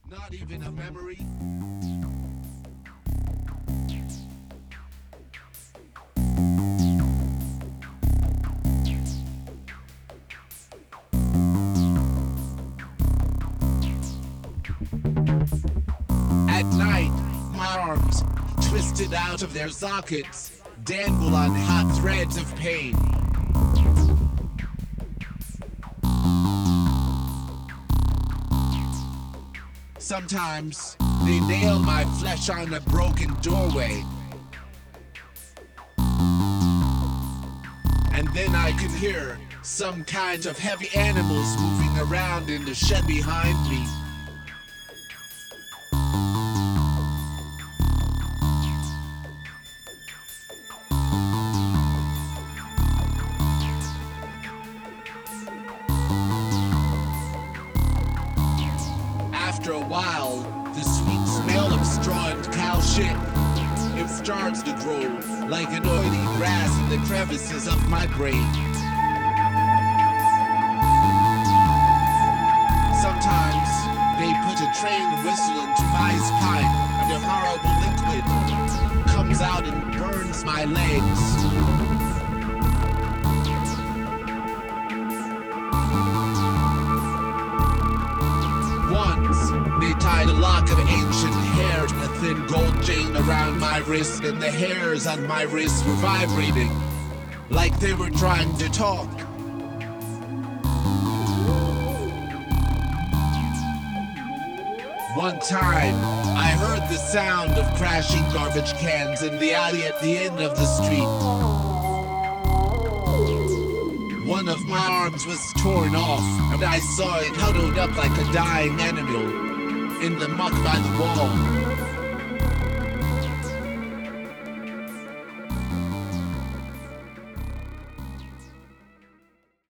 Not even a memory. At night, my arms, twisted out of their sockets, dangle on hot threads of pain. Sometimes, they nail my flesh on a broken doorway. And then I can hear some kind of heavy animals moving around in the shed behind me. After a while, the sweet smell of straw and cow shit, it starts to grow like an oily grass in the crevices of my brain. Sometimes they put a train whistle into my spine, and a horrible liquid comes out and burns my legs. Once, they tied a lock of ancient hair to a thin gold chain around my wrist, and the hairs on my wrist were vibrating, like they were trying to talk. One time, I heard the sound of crashing garbage cans in the alley at the end of the street. One of my arms was torn off, and I saw it huddled up like a dying animal in the muck by the wall.